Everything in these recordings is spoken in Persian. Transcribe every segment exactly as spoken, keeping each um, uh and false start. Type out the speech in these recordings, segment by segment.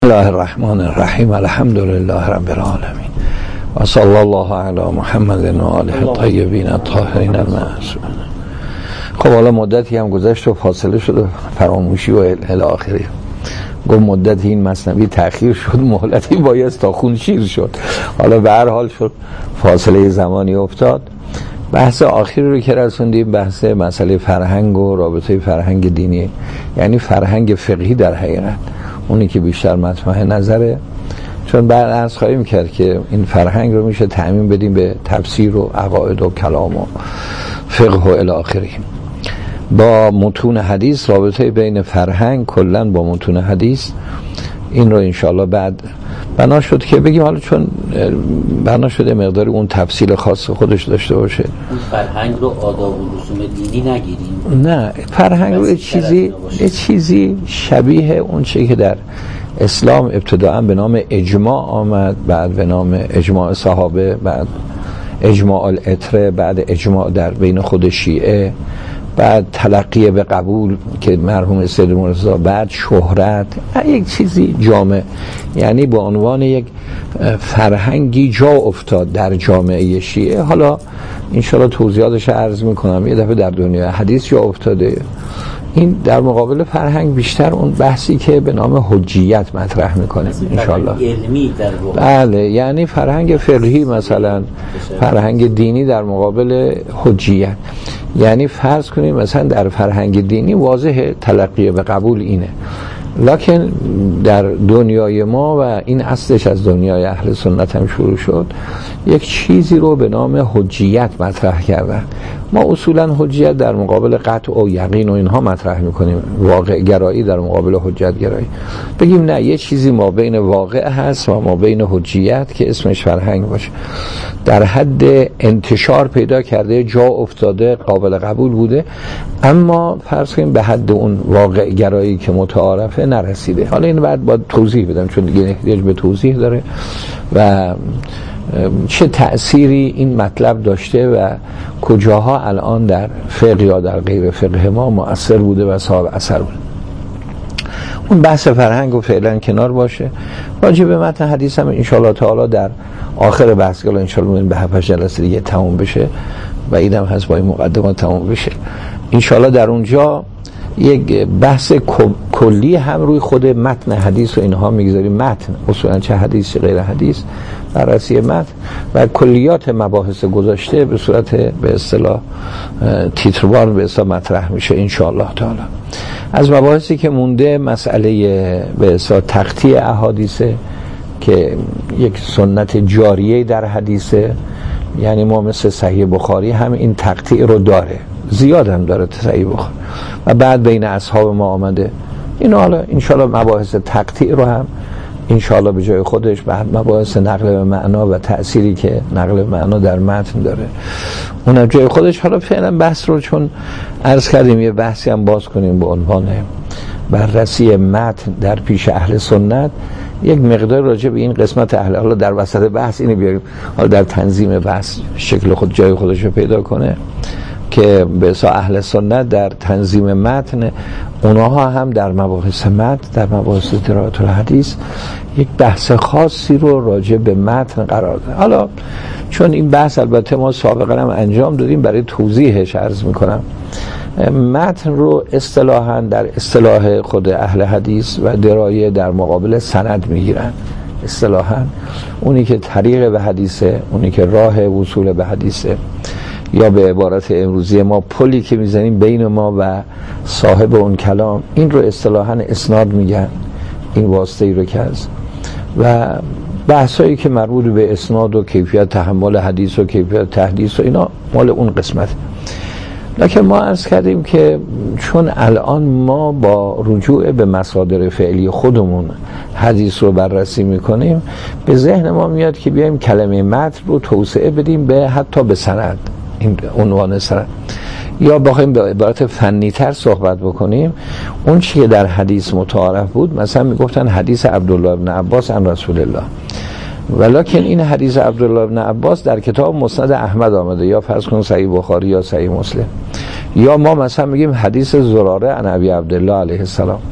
الله الرحمن الرحیم الحمد لله رب العالمین و صلی الله علی محمد و آله الطیبین الطاهرین المعصومین. خب حالا مدتی هم گذشت و فاصله شد و فراموشی و الی آخره. گفت مدتی این مثنوی تأخیر شد، مهلتی بایست تا خون شیر شد. حالا به هر حال شد فاصله زمانی افتاد. بحث آخری رو که رسوندیم بحث مسئله فرهنگ و رابطه فرهنگ دینی، یعنی فرهنگ فقهی در حقیقت، اونی که بیشتر مطمع نظره. چون بعد عرض خواهیم کرد که این فرهنگ رو میشه تعمیم بدیم به تفسیر و عقاید و کلام و فقه و الی آخره. با متون حدیث، رابطه بین فرهنگ کلا با متون حدیث، این رو انشاءالله بعد بنا شد که بگیم. حالا چون بنا شده مقداری اون تفصیل خاص خودش داشته باشه، اون فرهنگ رو آداب و رسوم دینی نگیریم، نه فرهنگ رو چیزی یه چیزی شبیه اون چیزی که در اسلام ابتداعا به نام اجماع آمد، بعد به نام اجماع صحابه، بعد اجماع الاتره، بعد اجماع در بین خود شیعه، بعد تلقی به قبول که مرحوم سید مرتضی، بعد شهرت، یک چیزی جامع، یعنی به عنوان یک فرهنگی جا افتاد در جامعه شیعه. حالا انشاءالله توضیحاتش عرض میکنم. یه دفعه در دنیای حدیث جا افتاده. این در مقابل فرهنگ بیشتر اون بحثی که به نام حجیت مطرح میکنه انشاءالله. علمی در بله، یعنی فرهنگ فقهی، مثلا فرهنگ دینی در مقابل حجیت. یعنی فرض کنیم مثلا در فرهنگ دینی واضح تلقی به قبول اینه، لکن در دنیای ما و این اصلش از دنیای اهل سنت هم شروع شد، یک چیزی رو به نام حجیت مطرح کردن. ما اصولا حجیت در مقابل قطع و یقین و اینها مطرح میکنیم، واقع گرایی در مقابل حجت گرایی. بگیم نه، یه چیزی ما بین واقع هست و ما بین حجیت که اسمش فرهنگ باشه، در حد انتشار پیدا کرده، جا افتاده، قابل قبول بوده، اما فرض کنیم به حد اون واقع گرایی که متعارفه نرسیده. حالا این بعد باید توضیح بدم چون دیگه احتیاج به توضیح داره و چه تأثیری این مطلب داشته و کجاها الان در فقه یا در غیر فقه ما مؤثر بوده و صاحب اثر بوده. اون بحث فرهنگ رو فعلا کنار باشه. راجع به متن حدیث هم انشاءالله تعالی در آخر بحث که انشاءالله به هفت جلسه دیگه تموم بشه و ایدم هست با این مقدمات تموم بشه، انشاءالله در اونجا یک بحث کلی هم روی خود متن حدیث و اینها میگذاریم. متن اصولا چه حدیث چه غیر حدیث، بررسی متن و کلیات مباحث گذاشته به صورت به اصطلاح تیتروار به اصطلاح مطرح میشه انشاءالله تعالی. از مباحثی که مونده مسئله به اصطلاح تقطیع احادیثه که یک سنت جاریه در حدیثه، یعنی ما مثل صحیح بخاری هم این تقطیع رو داره، زیاد هم داره صحیح بخاری، و بعد بین اصحاب ما آمده. این حالا انشاءالله مباحث تقطیع رو هم انشاءالله به جای خودش، بعد مباحث نقل به معنا و تأثیری که نقل به معنا در متن داره اونم جای خودش. حالا فعلا بحث رو چون عرض کردیم یه بحثی هم باز کنیم به عنوان بررسی متن در پیش اهل سنت، یک مقدار راجع به این قسمت اهل، حالا در وسط بحث اینو بیاریم، حالا در تنظیم بحث شکل خود جای خودش رو پیدا کنه که به اصطلاح اهل سنت در تنظیم متن، اونها هم در مباحث متن، در مباحث درایت الحدیث یک بحث خاصی رو راجع به متن قرار دادن. حالا چون این بحث البته ما سابقا هم انجام دادیم، برای توضیحش عرض میکنم. متن رو اصطلاحاً در اصطلاح خود اهل حدیث و درایه در مقابل سند میگیرن. اصطلاحاً اونی که طریق به حدیثه، اونی که راه وصول به حدیثه، یا به عبارت امروزی ما پلی که میزنیم بین ما و صاحب اون کلام، این رو اصطلاحاً اسناد میگن، این واسطه ای رو که هست. و بحثایی که مربوط به اسناد و کیفیت تحمل حدیث و کیفیت تحدیث و اینا مال اون قسمت. لکن ما عرض کردیم که چون الان ما با رجوع به مصادر فعلی خودمون حدیث رو بررسی میکنیم، به ذهن ما میاد که بیایم کلمه متن رو توسعه بدیم به حتی به سند، این عنوان سند، یا بخوایم به عبارت فنی تر صحبت بکنیم، اون چی که در حدیث متعارف بود، مثلا میگفتن حدیث عبدالله بن عباس عن رسول الله، ولکن این حدیث عبدالله بن عباس در کتاب مسند احمد آمده، یا فرض کن صحیح بخاری یا صحیح مسلم. یا ما مثلا میگیم حدیث زراره عن ابی عبدالله علیه السلام،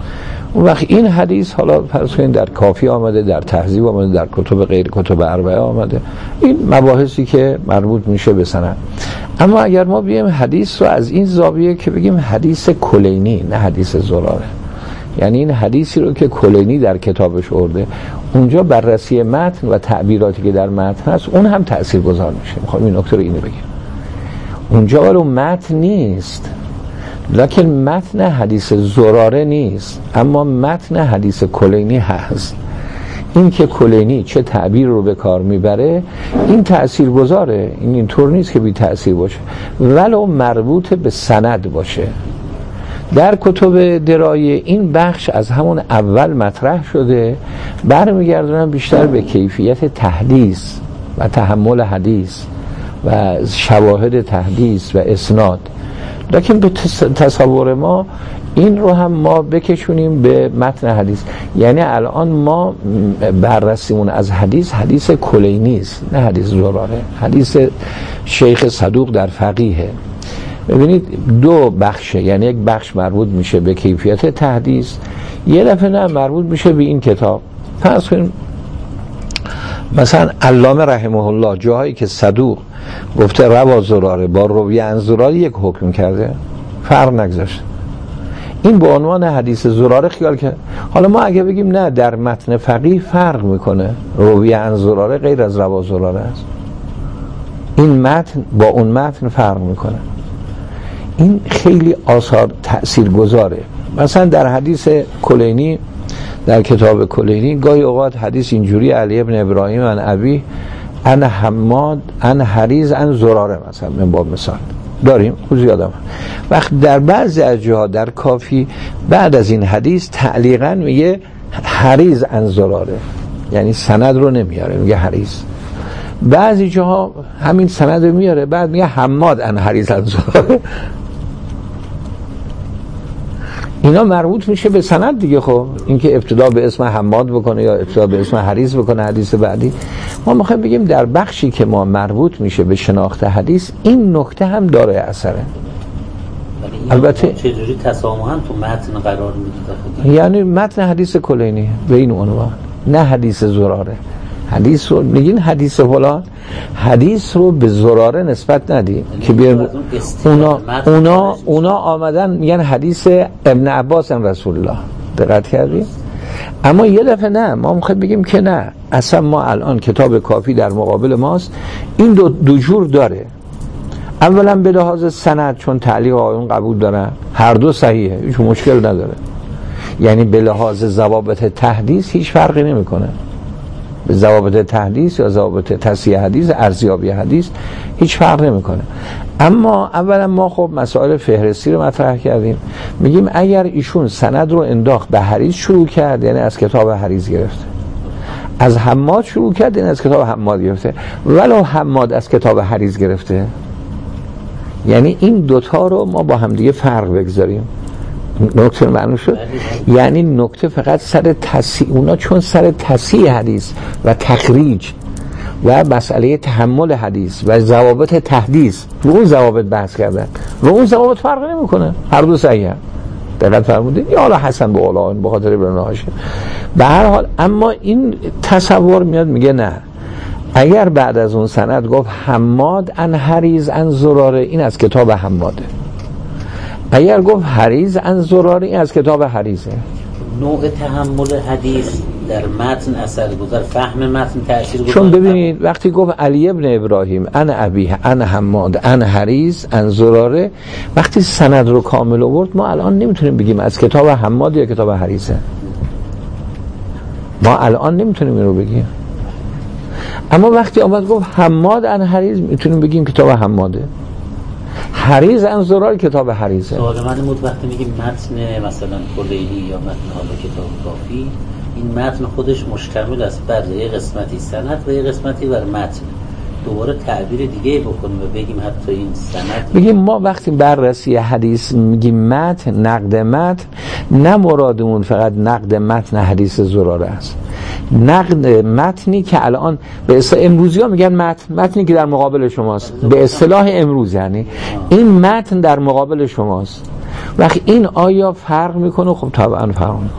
اون وقت این حدیث حالا فرض کنید در کافی آمده، در تهذیب آمده، در کتب غیر کتب اربعه آمده، این مباحثی که مربوط میشه به سند. اما اگر ما بیایم حدیث رو از این زاویه که بگیم حدیث کلینی، نه حدیث زراره، یعنی این حدیثی رو که کلینی در کتابش آورده، اونجا بررسی متن و تعبیراتی که در متن هست اون هم تاثیرگذار میشه. میخوام این نکته رو اینو بگم، اونجا ولی متن نیست، لکن متن حدیث زراره نیست، اما متن حدیث کلینی هست. این که کلینی چه تعبیر رو به کار میبره این تأثیر گذاره، این اینطور نیست که بی تأثیر باشه ولو مربوط به سند باشه. در کتب درایه این بخش از همون اول مطرح شده، برمیگردونم بیشتر به کیفیت تحدیث و تحمل حدیث و شواهد تحدیث و اسناد، لکن به تصور ما این رو هم ما بکشونیم به متن حدیث. یعنی الان ما بررسیمون از حدیث حدیث کلینی است، نه حدیث زراره، حدیث شیخ صدوق در فقیه. ببینید دو بخشه، یعنی یک بخش مربوط میشه به کیفیت تحدیث، یه دفعه نه مربوط میشه به این کتاب. فرض کنیم مثلا علامه رحمه الله جاهایی که صدوق گفته روا زراره با روی عن زراره یک حکم کرده، فرق نگذاشته، این به عنوان حدیث زراره خیال کرد. حالا ما اگه بگیم نه در متن فقیه فرق میکنه، روی عن زراره غیر از روا زراره است، این متن با اون متن فرق میکنه، این خیلی آثار تأثیر گذاره. مثلا در حدیث کلینی، در کتاب کلینی گاهی اوقات حدیث اینجوری علی ابن ابراهیم عن ابی ان حماد ان حریز ان زراره مثلا من باب مثال داریم، خوب یادم. وقت در بعضی از جاها در کافی بعد از این حدیث تعلیقاً میگه حریز ان زراره، یعنی سند رو نمیاره، میگه حریز. بعضی جاها همین سند رو میاره بعد میگه حماد ان حریز ان زراره. اینا مربوط میشه به سند دیگه. خب اینکه ابتدا به اسم حماد بکنه یا ابتدا به اسم حریز بکنه حدیث بعدی، ما میخوایم بگیم در بخشی که ما مربوط میشه به شناخت حدیث این نکته هم داره اثره. البته چجوری تسامحاً تو متن قرار میدید؟ یعنی متن حدیث کلینی به این عنوان، نه حدیث زراره. حدیث رو میگین حدیث فلان، حدیث رو به زراره نسبت ندید که بیان اونا اونا اونا آمدن میگن حدیث ابن عباس ان رسول الله. دقت کردی؟ اما یه دفعه نه، ما میخوایم بگیم که نه، اصلا ما الان کتاب کافی در مقابل ماست، این دو, دو جور داره. اولا به لحاظ سند چون تعلیق آیون قبول دارن، هر دو صحیحه، هیچ مشکل نداره، یعنی به لحاظ ضوابط تحدیث هیچ فرقی نمیکنه، به ضوابط تحدیث یا ضوابط تصحیح حدیث، ارزیابی حدیث هیچ فرق نمیکنه. اما اولا ما خب مسائل فهرستی رو مطرح کردیم، میگیم اگر ایشون سند رو انداخت به حریز شروع کرد یعنی از کتاب حریز گرفته، از حماد شروع کرد یعنی از کتاب حماد گرفته، ولو حماد از کتاب حریز گرفته، یعنی این دوتا رو ما با همدیگه فرق بگذاریم. نکته معنی شد؟ یعنی نکته فقط سر تصحیح، اونا چون سر تصحیح حدیث و تخریج و مسئله تحمل حدیث و ضوابط تحدیث رو اون ضوابط بحث کردن، رو اون ضوابط فرق نمیکنه، هر دو صحیحه. دقیق فرمودید؟ یا حالا حسن به اولا به خاطر ابن هاشم به هر حال. اما این تصور میاد میگه نه، اگر بعد از اون سند گفت حماد ان حریز ان زراره، این از کتاب حماده. اگر گفت حریز ان زراره، این از کتاب حریزه. نوع تحمل حدیث در متن اثر گذار، فهم متن تأثیر گذار. چون ببینید وقتی گفت علی ابن ابراهیم ان ابی ان حماد ان حریز ان زراره، وقتی سند رو کامل آورد ما الان نمیتونیم بگیم از کتاب حماد یا کتاب حریزه، ما الان نمیتونیم این رو بگیم. اما وقتی آمد گفت حماد ان حریز، میتونیم بگیم کتاب حماده. حریز ان زرار کتاب حریزه. سوال من بود وقتی میگیم متن مثلا کلینی یا متن حالا کتاب کافی، این متن خودش مشتمل است بر یه قسمتی سند و یه قسمتی بر متن، دوباره تعبیر دیگه بکنیم و بگیم حتی این سند، بگیم ما وقتی بررسی حدیث میگیم متن، نقد متن، نه مرادمون فقط نقد متن حدیث زراره است، نقد متنی که الان به اصطلاح امروزی ها میگن متن، متنی که در مقابل شماست به اصطلاح امروز، یعنی این متن در مقابل شماست. وقتی این آیا فرق میکنه؟ خب طبعا فرق میکنه.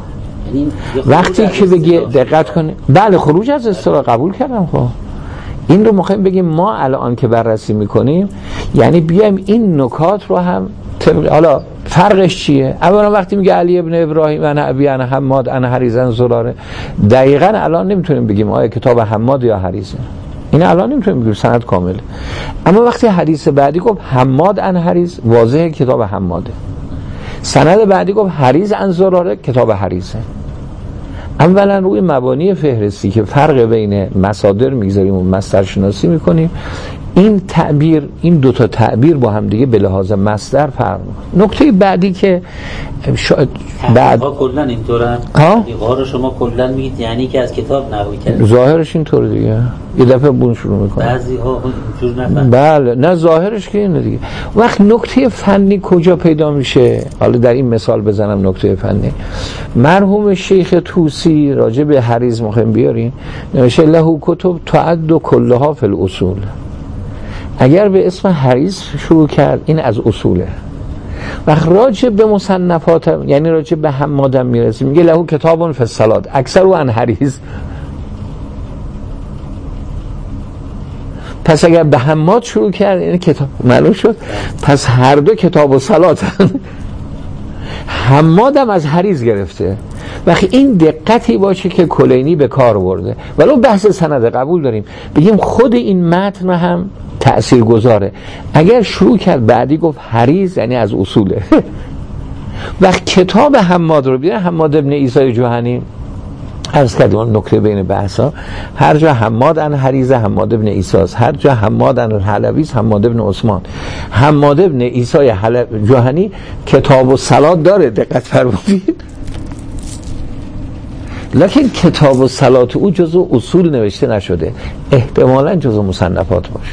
وقتی که بگی دقت کنی بله خروج از اصطلاح قبول کردم. خب این رو میخوایم بگیم ما الان که بررسی میکنیم یعنی بیایم این نکات رو هم طبق... حالا فرقش چیه؟ اولا وقتی میگه علی ابن ابراهیم انا ابی انا حماد انا حریزن زراره، دقیقاً الان نمیتونیم بگیم آیا کتاب حماد یا حریزه، این الان نمیتونیم بگیم سند کامل. اما وقتی حدیث بعدی گفت حماد ان حریز، واضحه کتاب حماده. سند بعدی گفت حریز ان زراره، کتاب حریزه. اولا روی مبانی فهرستی که فرق بین مصادر میگذاریم و مصدر شناسی میکنیم، این تعبیر این دوتا تعبیر با هم دیگه به لحاظ مصدر فرق میکنه. نکته بعدی که شاید بعد کلا اینطورن دیگه رو شما کلا میگید یعنی که از کتاب نقل کرد، ظاهرش اینطوره دیگه، یه دفعه بون شروع میکنه بعضی ها اینجور نفهمن. بله نه ظاهرش که اینه دیگه. وقت نکته فنی کجا پیدا میشه؟ حالا در این مثال بزنم نکته فنی. مرحوم شیخ طوسی راجع به حریز مخیم بیارین نوشته له کتب تعد کلها فی الاصول. اگر به اسم حریز شروع کرد این از اصوله. وقت راجع به مصنفات یعنی راجع به حمادم میرسیم میگه له کتاب فی الصلات اکثر و ان حریز. پس اگر به حماد شروع کرد این کتاب معلوم شد پس هر دو کتاب و صلات حمادم از حریز گرفته. وقتی این دقتی باشه که کلینی به کار برده، ولو بحث سند قبول داریم بگیم خود این متن هم تأثیر گذاره. اگر شروع کرد بعدی گفت حریز یعنی از اصوله. وقت کتاب حماد رو بیاره، حماد ابن عیسی جوهنی عرض کردیم نکته بین بحثا، هر جا حماد ان حریزه حماد ابن عیسی است، هر جا حماد ان الحلبی حماد ابن عثمان. حماد ابن عیسی جوهنی کتاب و صلات داره، دقت فرمودید، لکن کتاب و صلات او جزو اصول نوشته نشده، احتمالاً جزو مصنفات باشه.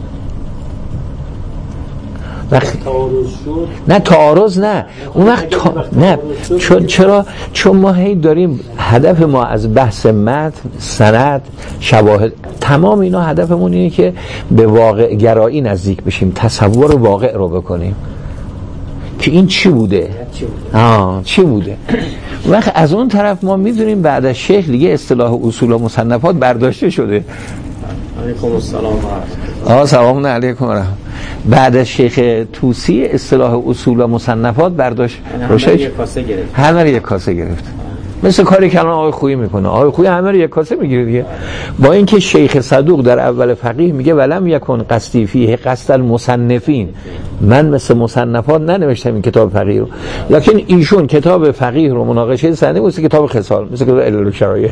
وقت نه تعارض نه اون وقت تا... نه چون چرا چون ما هی داریم هدف ما از بحث متن سند شواهد تمام اینا هدفمون اینه که به واقع گرایی نزدیک بشیم، تصور واقع رو بکنیم که این چی بوده آه چی بوده. وقت از اون طرف ما میدونیم بعد از شیخ دیگه اصطلاح اصول و مصنفات برداشته شده. علیکم السلام و آه سلام علیکم و رحمت. بعد از شیخ طوسی اصطلاح اصول و مصنفات برداشت همه یک کاسه گرفت همه رو یک کاسه گرفت مثل کاری که الان آقای خویی میکنه. آقای خویی همه رو یک کاسه میگیره دیگه. با اینکه شیخ صدوق در اول فقیه میگه ولم یکن قصدی فیه قصد المصنفین، من مثل مصنفات ننوشتم این کتاب فقیه رو، لکن ایشون کتاب فقیه رو مناقشه سنی مثل کتاب خصال مثل کتاب علل و شرایع.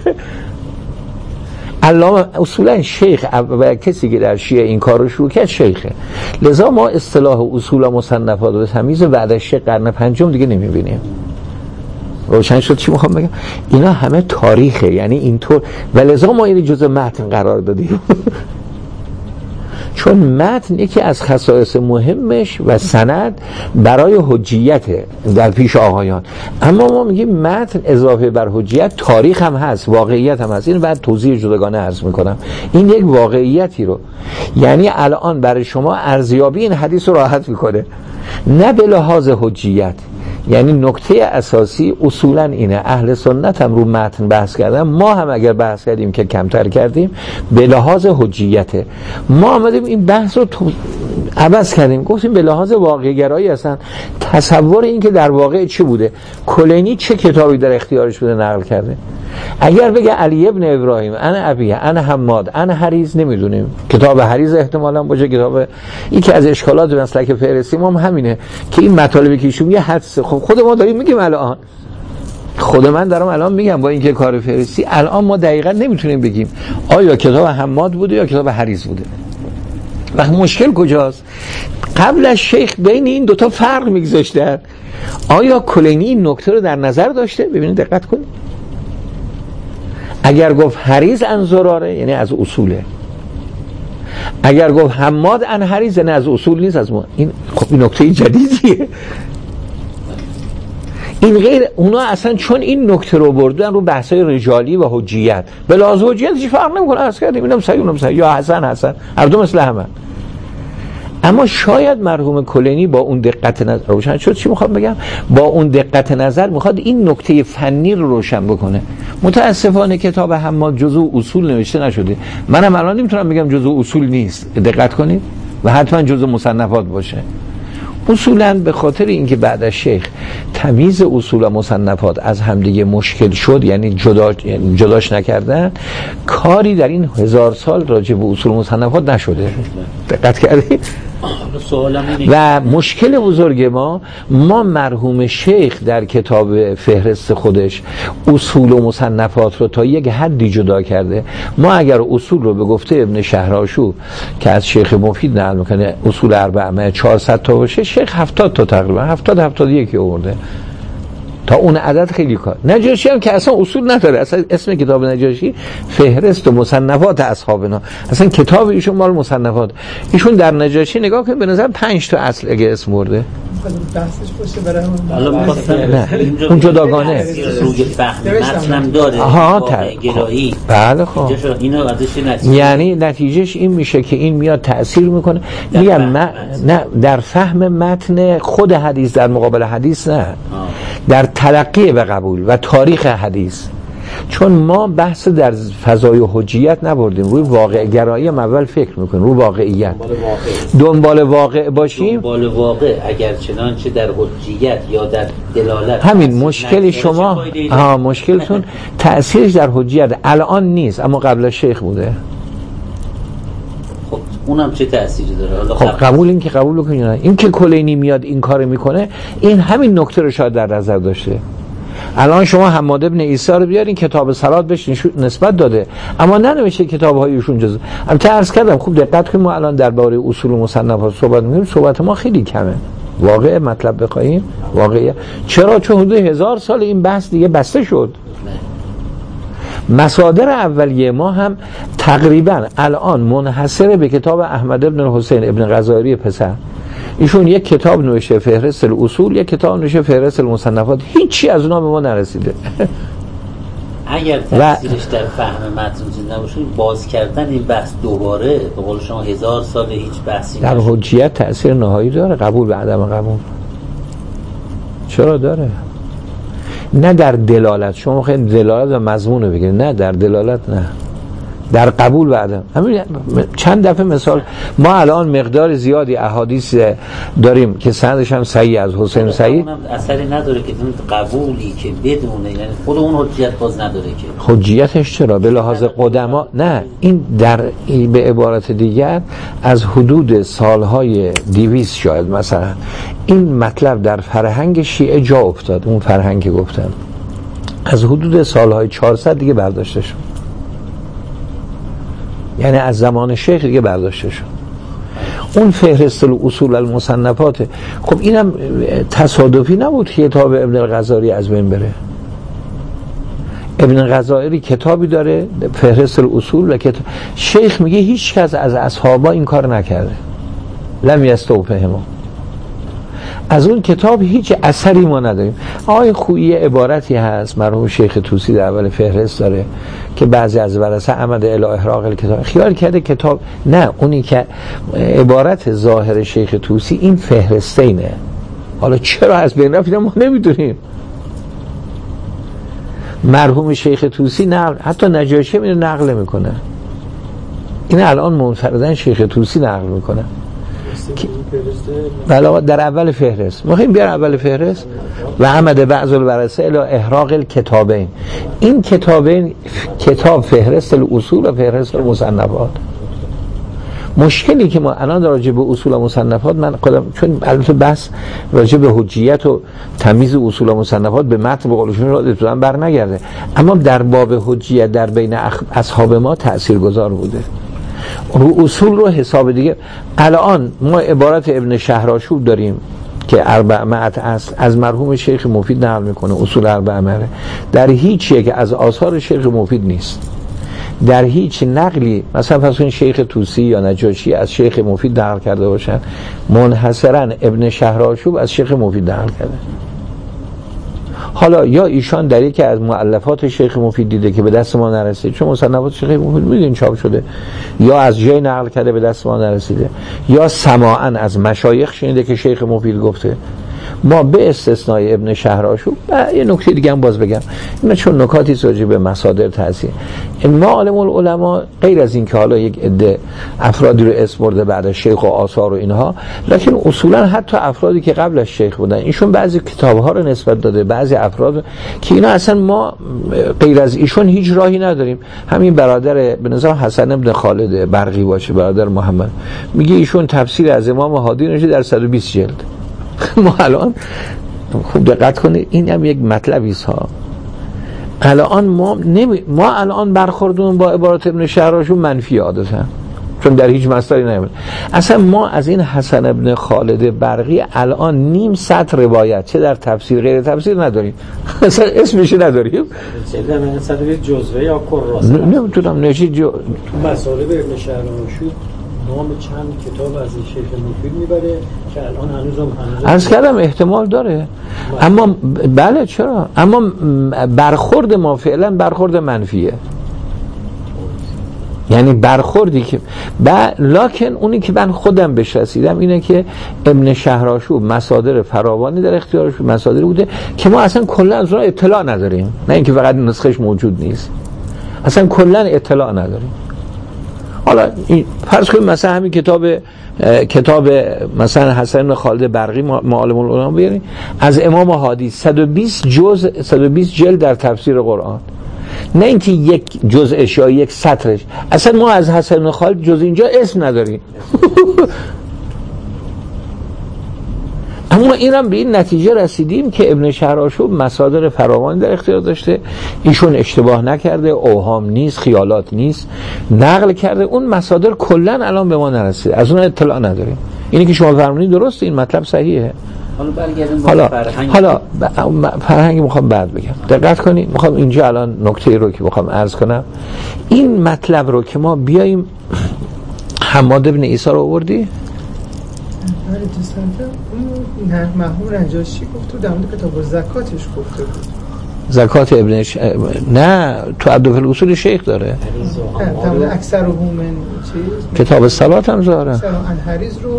علامه اصولا شیخ و کسی که در شیعه این کار رو شروع کرد شیخه، لذا ما اصطلاح اصول و مصنفات و تمیز بعد از شیخ قرن پنجم دیگه نمیبینیم. روشن شد چی میخوام بگم؟ اینا همه تاریخه، یعنی اینطور، و لذا ما این جزء متن قرار دادیم. چون متن یکی از خصایص مهمش و سند برای حجیته در پیش آقایان، اما ما میگیم متن اضافه بر حجیت تاریخ هم هست، واقعیت هم هست. این بعد توضیح جداگانه عرض میکنم. این یک واقعیتی رو، یعنی الان برای شما ارزیابی این حدیث رو راحت میکنه، نه به لحاظ حجیت. یعنی نکته اساسی اصولا اینه، اهل سنت هم رو متن بحث کردن، ما هم اگر بحث کردیم که کمتر کردیم به لحاظ حجیته. ما آمدیم این بحث رو عوض کردیم، گفتیم به لحاظ واقعی گرایی هستن، تصور این که در واقع چی بوده، کلینی چه کتابی در اختیارش بوده نقل کرده. اگر بگه علی ابن ابراهیم انا ابیه انا حماد انا حریز، نمیدونیم کتاب حریز احتمالاً باشه، کتاب این که از اشکالات مسلک فهرستی ما هم همینه که این مطالبی که ایشون میگه حدس. خب خود ما داریم میگیم الان، خود من دارم الان میگم با اینکه کار فهرستی الان ما دقیقاً نمیتونیم بگیم آیا کتاب حماد بوده یا کتاب حریز بوده. وقت مشکل کجاست؟ قبل از شیخ بین این دوتا فرق میگذاشتن. آیا کلینی این نکته رو در نظر داشته؟ ببینید دقت کنید. اگر گفت حریز ان زراره یعنی از اصوله، اگر گفت حماد ان حریز یعنی از اصول نیست، از ما. این خب این نکته جدیدیه. این غیر اونا اصلا چون این نکته رو بردن رو بحثای رجالی و حجیت، به لحاظ حجیت هیچ فرق نمیکنه. از کردیم اینم صحیح اونم صحیح، یا حسن حسن، هر دو مثل همه. اما شاید مرحوم کلینی با اون دقت نظر روشن شد. چی میخوام بگم؟ با اون دقت نظر میخواد این نکته فنی رو روشن بکنه. متاسفانه کتاب حماد جزء اصول نوشته نشده. منم الان نمیتونم بگم جزء اصول نیست، دقت کنید، و حتما جزء مصنفات باشه. اصولاً به خاطر اینکه بعد از شیخ تمیز اصول و مصنفات از همدیگه مشکل شد، یعنی جدا یعنی جداش نکردن، کاری در این هزار سال راجع به اصول و مصنفات نشده. دقت کردید؟ و مشکل بزرگ ما ما مرحوم شیخ در کتاب فهرست خودش اصول و مصنفات رو تا یک حدی جدا کرده. ما اگر اصول رو به گفته ابن شهرآشوب که از شیخ مفید نقل میکنه اصول اربعه چهارصد تا باشه، شیخ هفتاد تا تقریبا هفتاد هفتاد و یک آورده. تا اون عدد خیلی کار. نجاشی هم که اصلا اصول نداره، اصلا اسم کتاب نجاشی فهرست و مصنفات اصحابنا، اصلا کتاب ایشون مال مصنفات. ایشون در نجاشی نگاه کنید به نظر پنج تا اصل اگه اسم برده. بحثش باشه برای همون اون جداگانه روی فهم متنم داره. آها گرایی. بله خب اینو ازش نتیجه یعنی نتیجهش این میشه که این میاد تأثیر میکنه. میگم نه در فهم متن خود حدیث در مقابل حدیث، نه در تلقی به قبول و تاریخ حدیث. چون ما بحث در فضای حجیت نبردیم، روی واقع گرایی هم اول فکر میکنیم، روی واقعیت دنبال واقع باشیم. دنبال واقع اگر چنانچه در حجیت یا در دلالت همین مشکل شما ها مشکلتون تأثیرش در حجیت الان نیست، اما قبل شیخ بوده. خب اونم چه تأثیری داره؟ خب قبول این که قبول بکنید، این که کلینی میاد این کار میکنه، این همین نکته رو شاید در نظر داشته. الان شما حماد ابن عیسی رو بیارین کتاب صلات بهش نسبت داده، اما ننوشته کتاب‌های ایشون جزء. البته عرض کردم خوب دقت کنیم، ما الان درباره اصول و مصنفات صحبت می‌کنیم، صحبت ما خیلی کمه. واقعه مطلب بخوایم واقعیه. چرا؟ چون حدود هزار سال این بحث دیگه بسته شد. مصادر اولیه ما هم تقریبا الان منحصر به کتاب احمد ابن حسین ابن غزالی پسر. ایشون یک کتاب نوشته فهرست الاصول، یک کتاب نوشته فهرست المصنفات، هیچی از اونا به ما نرسیده. اگر تأثیرش در فهم متن نباشه، باز کردن این بحث دوباره به قول شما هزار سال هیچ بحثی در حجیت تأثیر نهایی داره، قبول و عدم قبول. چرا داره؟ نه در دلالت، شما خیلی دلالت و مضمون رو بگیرید، نه در دلالت، نه در قبول و عدم. همین چند دفعه مثال، ما الان مقدار زیادی احادیث داریم که سندش هم صحیح از حسین سعید، اثری نداره که قبولی که بدونه، یعنی خود اون حجیت باز نداره که حجیتش چرا به لحاظ قدما، نه این در به عبارت دیگر از حدود سالهای دویست شاید مثلا این مطلب در فرهنگ شیعه جا افتاد. اون فرهنگ که گفتم از حدود سالهای چهارصد دیگه برداشته شد، یعنی از زمان شیخ دیگه برداشته شد. اون فهرست الاصول المصنفات، خب اینم تصادفی نبود که کتاب ابن الغزالی از بین بره. ابن الغزالی کتابی داره فهرست الاصول و کتاب شیخ میگه هیچ کس از اصحابا این کار نکرده، لم یستوفهما. از اون کتاب هیچ اثری ما نداریم. آقای خویی عبارتی هست مرحوم شیخ طوسی در اول فهرست داره که بعضی از ورثه عمد الی احراق الکتاب خیال کرده کتاب، نه اونی که عبارت ظاهر شیخ طوسی این فهرسته اینه. حالا چرا از بین رفت ما نمیدونیم. مرحوم شیخ طوسی نقل، حتی نجاشی اینو نقل میکنه، این الان منفردن شیخ طوسی نقل میکنه بله در اول فهرست. ما خیلی بیار اول فهرست و عمد بعض الورثه الی احراق الکتابین. این کتابین کتاب فهرست الاصول و فهرست المصنفات. مشکلی که ما الان راجع به اصول و مصنفات، من خودم چون البته بحث راجع به حجیت و تمیز اصول و مصنفات به متن به قولشون را ابتداً بر نگرده، اما در باب حجیت در بین اصحاب ما تاثیرگذار بوده. رو اصول رو حساب دیگه. الان ما عبارت ابن شهرآشوب داریم که اربعمائت اصل از مرحوم شیخ مفید نقل میکنه، اصول اربعمائت در هیچ یک از آثار شیخ مفید نیست، در هیچ نقلی مثلا فرض کنید شیخ طوسی یا نجاشی از شیخ مفید نقل کرده باشن، منحصرا ابن شهرآشوب از شیخ مفید نقل کرده. حالا یا ایشان در یکی از مؤلفات شیخ مفید دیده که به دست ما نرسید، چون مصنفات شیخ مفید میدونین چاپ شده، یا از جای نقل کرده به دست ما نرسیده، یا سماعاً از مشایخ شنیده که شیخ مفید گفته. ما به استثنای ابن شهرآشوب و یه نکته دیگه هم باز بگم، اینا چون نکاتی راجع به مصادر تاثیر، ما عالم العلماء غیر از این که حالا یک عده افرادی رو اسم برده بعد از شیخ و آثار و اینها، لکن اصولا حتی افرادی که قبل از شیخ بودن ایشون بعضی کتاب‌ها رو نسبت داده، بعضی افراد که اینا اصلا ما غیر از ایشون هیچ راهی نداریم. همین برادر به نظر حسن ابن خالد برقی باشه، برادر محمد، میگه ایشون تفسیر از امام هادی نوشته در صد و بیست جلد. ما الان خوب دقت کنید، این هم یک مطلبی است ها. الان ما نمی... ما الان برخوردمون با عبارات ابن شهرآشوب منفی عادتا، چون در هیچ مصدری نمیاد. اصلا ما از این حسن ابن خالد برقی الان نیم سطر روایت چه در تفسیر غیر تفسیر نداریم، اصلا اسمش نداریم. چه من صد و بیست جزوه یا کراس نمیتونم نشید جو تو مسائل ابن شهرآشوب نام چند کتاب از این شیخ مفید میبره که الان هنوز هم هنوز از کردم احتمال داره، اما بله چرا، اما برخورد ما فعلا برخورد منفیه، یعنی برخوردی که ب... لکن اونی که من خودم بهش رسیدم اینه که ابن شهرآشوب مصادر فراوانی در اختیارش مصادری بوده که ما اصلا کلا از اون اطلاع نداریم، نه اینکه فقط نسخش موجود نیست، اصلا کلا اطلاع نداریم. حالا فرض کنیم مثلا همین کتاب کتاب مثلا حسن بن خالد برقی معالم العلماء بیاریم، از امام هادی صد و بیست جزء صد و بیست جلد در تفسیر قرآن، نه اینکه یک جزءش یا یک سطرش، اصلا ما از حسن بن خالد جز اینجا اسم نداریم. اما اینم به این نتیجه رسیدیم که ابن شهرآشوب مصادر فراوانی در اختیار داشته، ایشون اشتباه نکرده، اوهام نیست، خیالات نیست، نقل کرده، اون مصادر کلا الان به ما نرسیده، از اون اطلاع نداریم. اینی که شما فرمودید درسته، این مطلب صحیحه. حالا برگردیم با حالا فرهنگ. حالا فرهنگ میخوام بعد بگم، دقت کنید، میخوام اینجا الان نکته رو که میخوام عرض کنم، این مطلب رو که ما بیایم حماد ابن عیسی رو آوردی؟ بله دوستان، اون نه محمود رنجاشی گفت تو در مورد کتاب زکاتش گفته بود. زکات ابن ش... نه تو عبدالفل اصول شیخ داره، نه در مورد اکثر و همون چیز کتاب صلات هم داره، اکثر و انحریز رو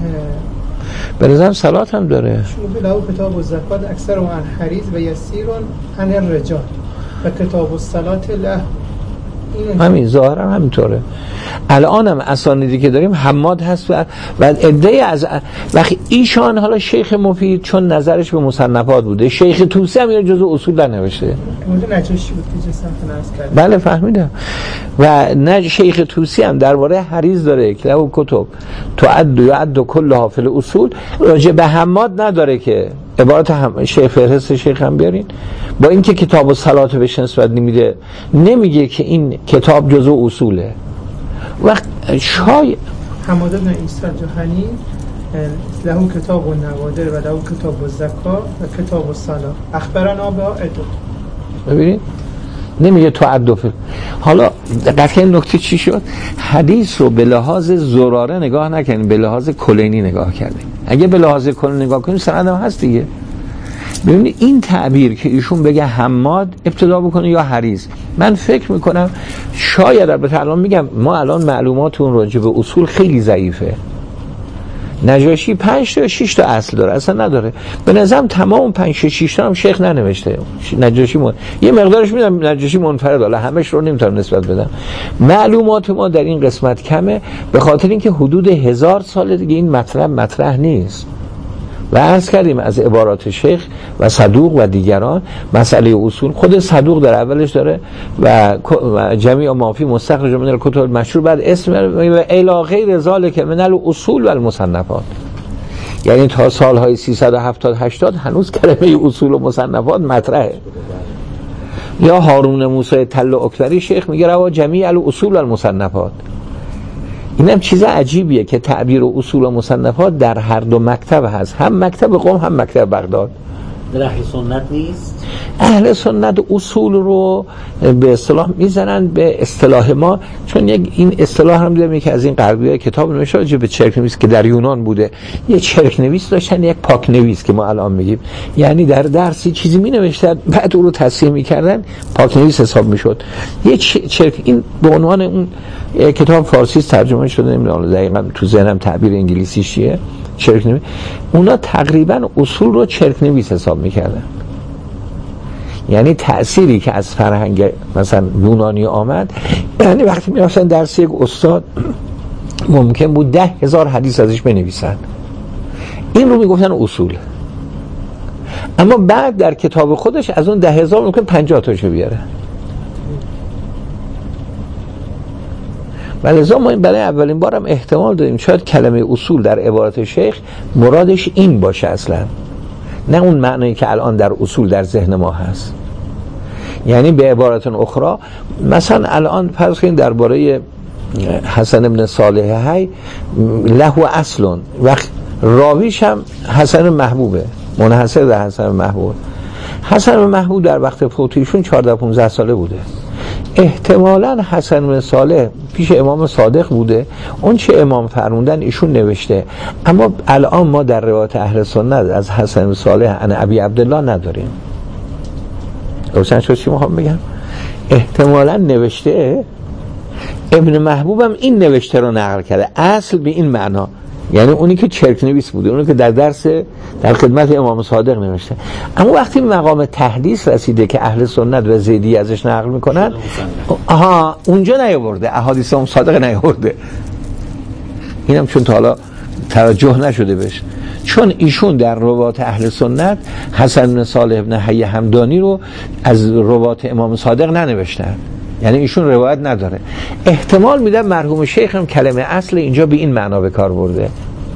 به نظرم صلات هم داره، شما له کتاب زکات اکثر و انحریز و یسیرون عن الرجال و کتاب الصلات له، همین ظاهرا همینطوره. الان هم اسانیدی که داریم حماد هست و و عده‌ای از وقتی ایشان، حالا شیخ مفید چون نظرش به مصنفات بوده، شیخ طوسی هم یه جزء اصول در نوشته، مورد نجاشی بود که جسم نرس کرد. بله فهمیدم. و نه شیخ طوسی هم درباره حریز داره که او کتب تعد و یعد کل حافل اصول، راجع به حماد نداره که عبارت هم شیخ فهرست شیخ هم بیارین، با اینکه کتاب الصلات بهش نسبت نمیده، نمیگه که این کتاب جزء اصوله. وقت شای حماد بن عیسی جهنی له کتاب النوادر و له کتاب الزکا و کتاب الصلاة اخبرنا با ادو، ببینید نمیگه تعدف. حالا قطعا نکته چی شد؟ حدیث رو به لحاظ زراره نگاه نکنیم، به لحاظ کلینی نگاه کردیم. اگه به لحاظ کلینی نگاه کنیم سند هم هست دیگه. ببینید این تعبیر که ایشون بگه حماد ابتدا بکنه یا حریز، من فکر میکنم شاید، البته الان میگم ما الان معلوماتون راجع به اصول خیلی ضعیفه. نجاشی پنج تا یا شش تا اصل داره، اصلا نداره. به نظرم تمام پنج شش تا هم شیخ ننوشته. نجاشی من... یه مقدارش میدم نجاشی منفرد، حالا همش رو نمیتونم نسبت بدم. معلومات ما در این قسمت کمه به خاطر اینکه حدود هزار سال دیگه این مطلب مطرح نیست. و عرض کردیم از عبارات شیخ و صدوق و دیگران مسئله اصول، خود صدوق در اولش داره و جمیع مافی مستخرج من الکتب مشهور، بعد اسم و الی غیر ذلک من الاصول و المصنفات، یعنی تا سالهای سیصد و هفتاد هشتاد هنوز کلمه اصول و مصنفات مطرحه. یا هارون موسی تل اکبری شیخ میگه روا جمیع الاصول و المصنفات. اینم چیز عجیبیه که تعبیر و اصول و مصنفات در هر دو مکتب هست، هم مکتب قم هم مکتب بغداد. در اهل سنت نیست؟ اهل سنت اصول رو به اصطلاح میزنن به اصطلاح ما، چون یک این اصطلاح هم دیدم که از این غربی‌ها کتاب نوشته راجع به چرک نویس که در یونان بوده، یه چرک نویس داشتن، یک پاک نویس که ما الان میگیم، یعنی در درسی چیزی می نوشتن بعد اون رو تصحیح میکردن، پاک نویس حساب میشد. یه چرک، این به عنوان اون کتاب فارسی ترجمه شده، نمیدونم دقیقاً تو ذهنم تعبیر انگلیسیش چیه، چرک نویس. اونا تقریبا اصول رو چرک نویس حساب میکردن، یعنی تأثیری که از فرهنگ مثلا یونانی آمد، یعنی وقتی می رفتن درس یک استاد ممکن بود ده هزار حدیث ازش بنویسن، این رو میگفتن اصول، اما بعد در کتاب خودش از اون ده هزار ممکن پنجاه تاشو بیاره. ولذا ما این برای اولین بارم احتمال داریم شاید کلمه اصول در عبارت شیخ مرادش این باشه اصلا، نه اون معنی که الان در اصول در ذهن ما هست. یعنی به عبارت اخرى مثلا الان فرض کنید درباره حسن ابن صالح هی له اصل، وقت راویش هم حسن محبوبه، منحصر در حسن محبوب. حسن محبوب در وقت فوت ایشون چهارده پانزده ساله بوده، احتمالاً حسن بن صالح پیش امام صادق بوده، اون چه امام فرموندن ایشون نوشته، اما الان ما در روایت اهل سنت از حسن بن صالح عن ابی عبدالله نداریم. روشن شد چی میخوام بگم؟ احتمالاً نوشته، ابن محبوب هم این نوشته رو نقل کرده، اصل به این معنا، یعنی اونی که چرک نویس بوده، اونی که در درس در خدمت امام صادق نوشته. اما وقتی مقام تحدیث رسیده که اهل سنت و زیدی ازش نقل میکنن، آها اونجا نیاورده، احادیث امام صادق نیاورده. اینم چون تا حالا توجه نشده بهش، چون ایشون در روایت اهل سنت حسن بن صالح بن حی همدانی رو از روایت امام صادق ننوشتن، یعنی ایشون روایت نداره. احتمال میدم مرحوم شیخ هم کلمه اصل اینجا به این معنا به کار برده،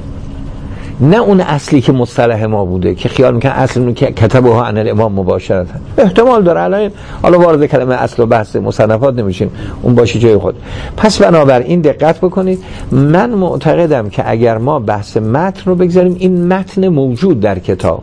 نه اون اصلی که مصطلح ما بوده که خیال میکنن اصل اون که کتبه ها عن الامام مباشرتا. احتمال داره الان، حالا وارد کلمه اصل و بحث مصنفات نمیشیم، اون باشه جای خود. پس بنابراین دقت بکنید، من معتقدم که اگر ما بحث متن رو بگذاریم، این متن موجود در کتاب،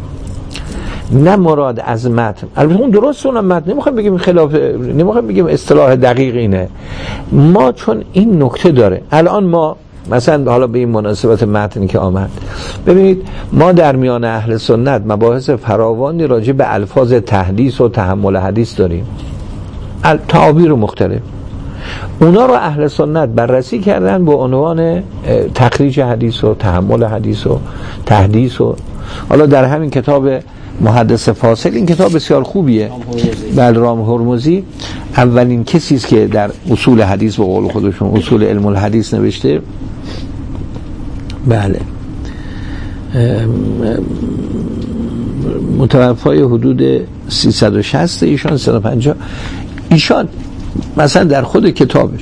نه مراد از متن. البته اون درست، اونم متن نمیخوام بگیم خلاف، نمیخوام بگیم اصطلاح دقیق اینه، ما چون این نکته داره. الان ما مثلا حالا به این مناسبت متنی که آمد، ببینید ما در میان اهل سنت مباحث فراوانی راجع به الفاظ تحدیث و تحمل حدیث داریم، تعابیر مختلف. اونا رو اهل سنت بررسی کردن با عنوان تخریج حدیث و تحمل حدیث و تحدیث و حالا در همین کتاب محدث فاصل، این کتاب بسیار خوبیه، بل رام هرمزی اولین کسی است که در اصول حدیث به قول خودشون اصول علم الحدیث نوشته. بله متوفای حدود سیصد و شصت، ایشان سیصد و پنجاه. ایشان مثلا در خود کتابش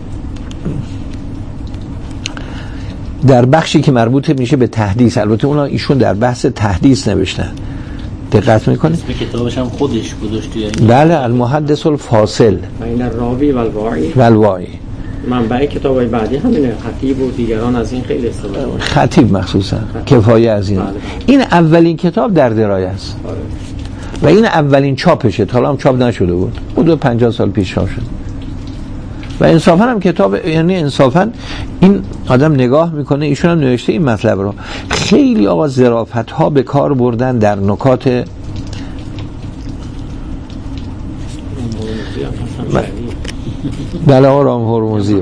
در بخشی که مربوط میشه به تحدیث، البته اونا ایشون در بحث تحدیث نوشتن، دقت میکنید؟ اسم کتابش هم خودش گذاشته. بله، المحدث الفاصل بین الراوی و الواعی. و الواعی منبع کتابای بعدی همینه، خطیب و دیگران از این خیلی استفاده می‌کنن. خطیب مخصوصا کفایه از این. بله. این اولین کتاب در درایه است. آره. و این اولین چاپشه، تا الان چاپ نشده بود. حدود پنجاه سال پیش چاپ شد. و انصافا هم کتاب، یعنی انصافا این آدم نگاه میکنه، ایشون هم نوشته این مطلب رو، خیلی آقا ظرافت ها به کار بردن در نکات بله آرام هرمزی.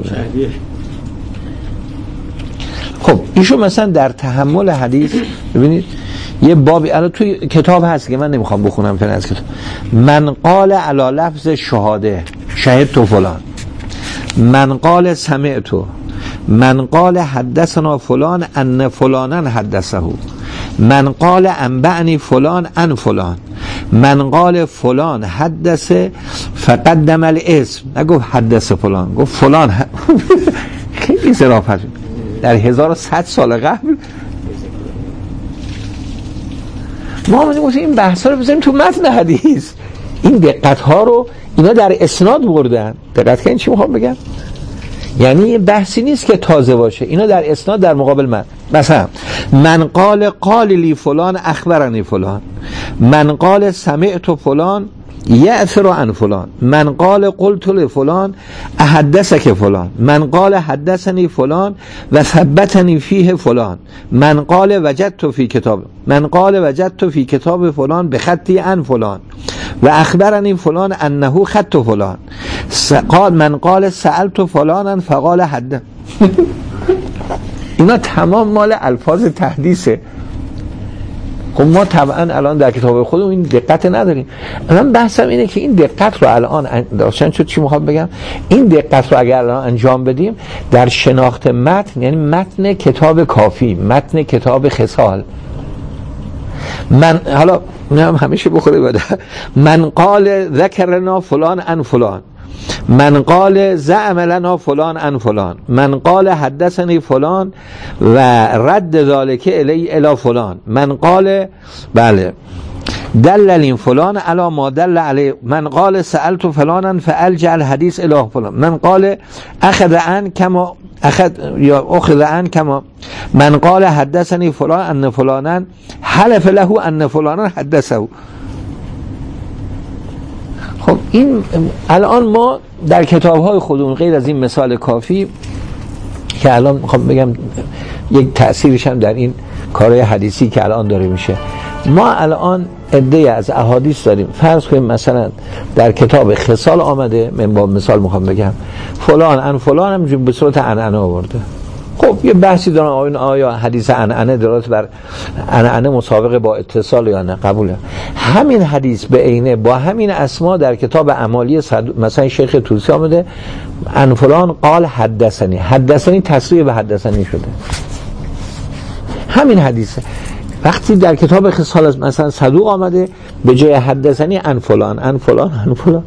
خب ایشون مثلا در تحمل حدیث ببینید یه بابی الان توی کتاب هست که من نمیخوام بخونم فعلا از کتاب، من قال علی لفظ شهاده شهد تو فلان، من قال سمعتو، من قال حدثنا فلان ان فلانا حدثه، من قال انبعنی فلان ان فلان، من قال فلان حدث فقدم الاسم، نگفت حدث فلان، گفت فلان. خیلی ظرافت در هزار و صد سال قبل. ما آمدیم گفتیم این بحثا رو بذاریم تو متن حدیث، این دقت ها رو اینا در اسناد بردن. دقت کنین چی میخوام بگم، یعنی یه بحثی نیست که تازه باشه، اینا در اسناد در مقابل من. مثلا من قال قال لی فلان اخبرنی فلان، من قال سمعت فلان یأثر عن فلان، من قال قلت لفلان احدثک فلان، من قال حدثنی فلان و ثبتنی فیه فلان، من قال وجدت فی کتاب، من قال وجدت فی کتاب فلان بخطی عن فلان و اخبرنی فلان انه خط فلان، قال من قال سألت فلانا فقال حد. اینا تمام مال الفاظ تحدیثه. خب ما طبعا الان در کتاب خودمون این دقت نداریم. من بحثم اینه که این دقت رو الان داشتن شد چی میخوام بگم، این دقت رو اگر الان انجام بدیم در شناخت متن، یعنی متن کتاب کافی، متن کتاب خصال، من حالا هم همیشه بخوره بده، من قال ذکرنا فلان عن فلان، من قال زعم لنا فلان عن فلان، من قال حدثني فلان و رد ذلك الی الی فلان، من قال بله دلل فلان علی ما دل علی، من قال سألت فلانا فالجع الحديث الی فلان، من قال اخذ عن کما اخذ یا اخذ عن کما، من قال حدثني فلان ان فلانا حلف له ان فلانا حدثه. خب این الان ما در کتاب‌های خودمون غیر از این مثال کافی که الان میخوام بگم یک تأثیرش هم در این کارهای حدیثی که الان داره میشه، ما الان عده از احادیث داریم، فرض کنیم مثلا در کتاب خصال آمده، من با مثال میخوام بگم فلان ان فلان هم به صورت عنعنه آورده. خب یه بحثی دارن آیا حدیث عنعنه دلالت بر عنعنه مسابقه با اتصال یا نه، قبوله. همین حدیث به عینه با همین اسما در کتاب اعمالی صد... مثلا شیخ طوسی آمده ان فلان قال حدثنی، حدثنی تصریح به حدثنی شده، همین حدیثه. وقتی در کتاب خصال مثلا صدوق آمده به جای حدثنی ان فلان ان فلان ان فلان.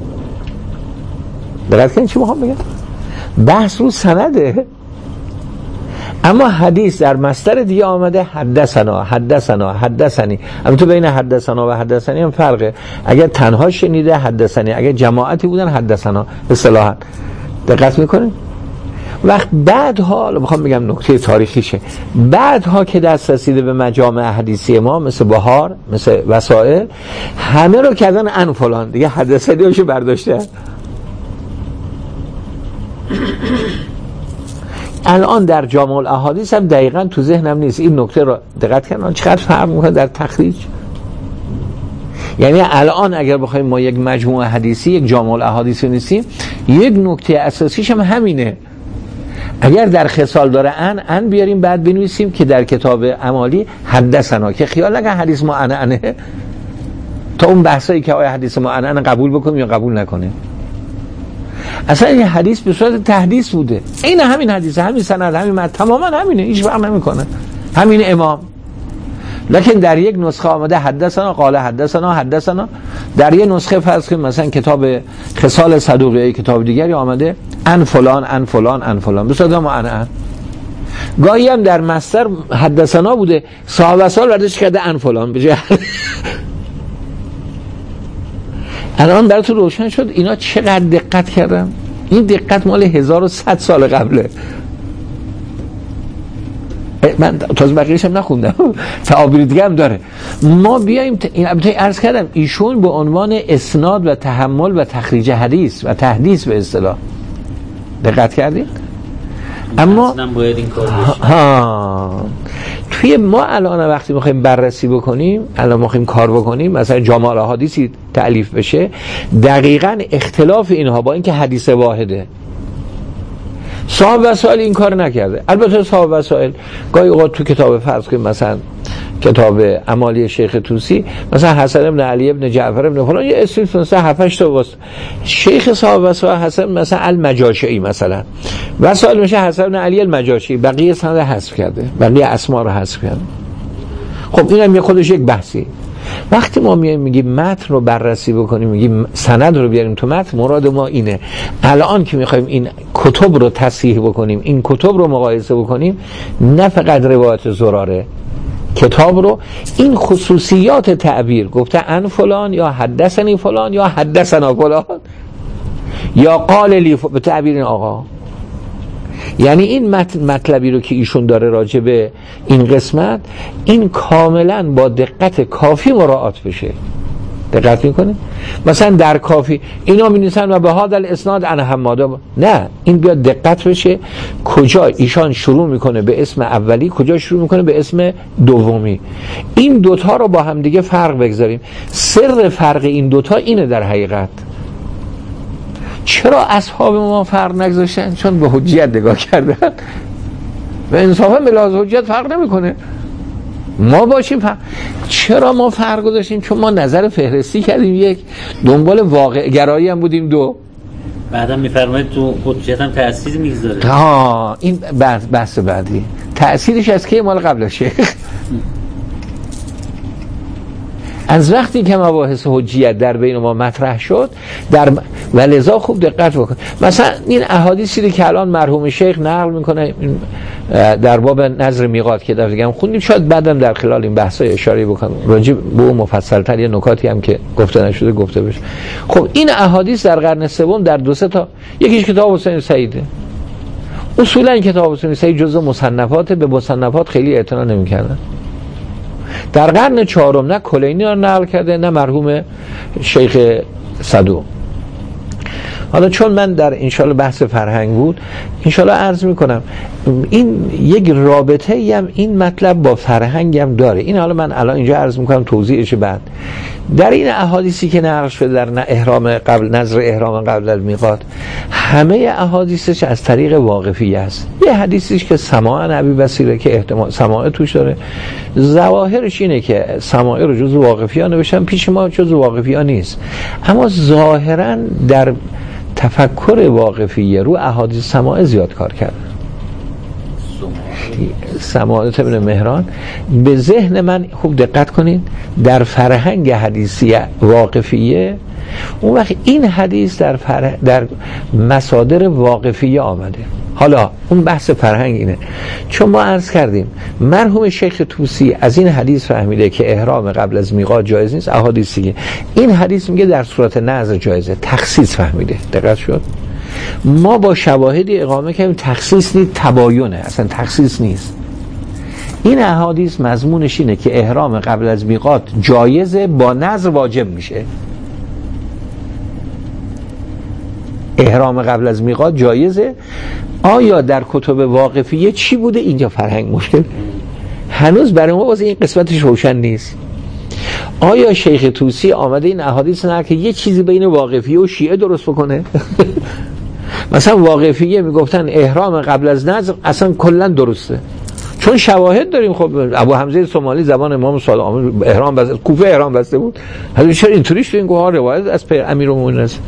دقت کنید چی میخوام بگم، بحث رو سنده. اما حدیث در مصدر دیگه آمده حدثنا حدثنا حدثنی، البته بین حدثنا و حدثنی هم فرقه، اگر تنها شنیده حدثنی، اگر جماعتی بودن حدثنا اصطلاحا. دقت میکنید؟ وقت بعدها بخوام بگم نکته تاریخیشه، بعدها که دست رسیده به مجامع حدیثی ما مثل بهار مثل وسائل، همه رو کردن ان فلان دیگه، حدثنی هاشو برداشته. الان در جامع الاحادیث هم دقیقاً تو ذهنم نیست این نکته رو دقت کردن چقدر فرق میکنه در تخریج. یعنی الان اگر بخوایم ما یک مجموعه حدیثی یک جامع الاحادیثی نیستیم، یک نکته اساسیش هم همینه. اگر در خصال داره ان ان بیاریم بعد بنویسیم که در کتاب اعمالی حدثنا، که خیال نکن حدیث معنعنه تا اون بحثایی که آیا حدیث معنعنه قبول بکنیم یا قبول نکنیم. اصلا این حدیث به صورت تحدیث بوده، این همین حدیث، همین سند، همین متن، تماما همینه، هیچ فرق نمیکنه، همین امام. لکن در یک نسخه آمده حدثنا قال حدثنا حدثنا، در یک نسخه فرض کنیم مثلا کتاب خصال صدوق یا کتاب دیگری آمده ان فلان ان فلان ان فلان به صورت معنعن. گاهی هم در مصدر حدثنا بوده، صاحب سال برداشت کرده ان فلان بجای. الان براتون روشن شد اینا چقدر دقت کردم. این دقت مال هزار و صد سال قبله. من تازه بقیه‌اش هم نخوندم، تعابیر دیگه هم داره. ما بیایم این البته عرض کردم ایشون به عنوان اسناد و تحمل و تخریج حدیث و تحدیث به اصطلاح دقت کردید. اما باید این کار ها توی ما الان وقتی میخوایم بررسی بکنیم، الان میخوایم کار بکنیم، مثلا جامع الاحادیثی تألیف بشه، دقیقاً اختلاف اینها با اینکه حدیث واحده، صاحب وسائل این کار نکرده. البته صاحب وسائل گاهی اوقات تو کتاب فرض کنیم مثلا کتاب اعمالی شیخ طوسی مثلا حسن ابن علی ابن جعفر ابن فلان یه اسمی مثلا هفت هشت تا واسه شیخ صاحب وسائل حسن مثلا المجاشعی مثلا وسائل میشه حسن ابن علی المجاشعی، بقیه سند حذف کرده، بقیه اسما رو حذف کرده. خب اینم یه خودش یک بحثی. وقتی ما میایم میگیم متن رو بررسی بکنیم، میگیم سند رو بیاریم تو متن، مراد ما اینه الان که میخوایم این کتب رو تصحیح بکنیم، این کتب رو مقایسه بکنیم، نه فقط روایت زراره، کتاب رو این خصوصیات تعبیر گفته ان فلان یا حدثنی فلان یا حدثنا فلان یا قال لی به تعبیر این آقا، یعنی این مطلبی رو که ایشون داره راجع به این قسمت، این کاملا با دقت کافی مراعات بشه. دقت میکنه؟ مثلا در کافی اینا می نویسن و به هذا الاسناد عن حماده، نه، این بیاد دقت بشه کجا ایشان شروع میکنه به اسم اولی، کجا شروع میکنه به اسم دومی. این دوتا رو با هم دیگه فرق بگذاریم. سر فرق این دوتا اینه در حقیقت. چرا اصحاب ما فرق نگذاشتن؟ چون به حجیت نگاه کردن و انصافا به لحاظ حجیت فرق نمیکنه. ما باشیم فرق. چرا ما فرق گذاشتیم؟ چون ما نظر فهرستی کردیم یک، دنبال واقع گرایی هم بودیم دو. بعدم میفرمایید تو حجیت هم تأثیر میگذاره. ها این بحث بعدی. تأثیرش از که مال قبل شیخ. از وقتی که مباحث حجیت در بین ما مطرح شد در و لذا خوب دقت بکن. مثلا این احادیثی که الان مرحوم شیخ نقل میکنه در باب نظر میقات که در دیگه خوندیم، شاید بعدم در خلال این بحثا اشاره بکنم راجع به اون مفصل‌تر یه نکاتی هم که گفته نشده گفته بشه. خب این احادیث در قرن سوم در دو سه تا، یکیش کتاب حسین سعیده. اصولا کتاب حسین سعید جزء مصنفات، به مصنفات خیلی اعتنا نمی‌کردن. در قرن چهارم نه کلینی رو نقل کرده نه مرحوم شیخ صدوق. حالا چون من در انشالله بحث فرهنگ بود، انشالله عرض میکنم این یک رابطه ای هم این مطلب با فرهنگ هم داره. این حالا من الان اینجا عرض میکنم توضیحش بعد. در این احادیثی که نقل شده در احرام قبل نظر احرام قبل المیقات، همه احادیثش از طریق واقفی است. یه حدیثیش که سماع ابی بصیره که احتمال سماع توش داره، ظواهرش اینه که سماع رو جزو واقفی ها نوشتن، پیش ما جزو واقفی ها نیست، اما ظاهرا در تفکر واقفیه رو احادیث سماع زیاد کار کرده. سماعت ابن مهران به ذهن من خوب دقت کنید، در فرهنگ حدیثی واقفیه اون وقت این حدیث در فرح... در مصادر واقفیه آمده. حالا اون بحث فرهنگ اینه، چون ما عرض کردیم مرحوم شیخ طوسی از این حدیث فهمیده که احرام قبل از میقات جایز نیست. احادیثی این حدیث میگه در صورت نذر جایزه، تخصیص فهمیده. دقت شد؟ ما با شواهدی اقامه کردیم تخصیص نیست، تباینه، اصلا تخصیص نیست. این احادیث مضمونش اینه که احرام قبل از میقات جایزه، با نذر واجب میشه. احرام قبل از میقات جایزه. آیا در کتب واقفیه چی بوده؟ اینجا فرهنگ مشکل هنوز برای ما واسه این قسمتش روشن نیست. آیا شیخ طوسی آمده این احادیث نه که یه چیزی بین واقفیه و شیعه درست بکنه؟ مثلا واقفیه میگفتن احرام قبل از نذر اصلا کلا درسته، چون شواهد داریم. خب ابو حمزه صومالی زمان امام صادق احرام بس کوفه احرام بسته بود، حالا چرا اینطوریش تو این گوها روایت از امیرالمومنین است؟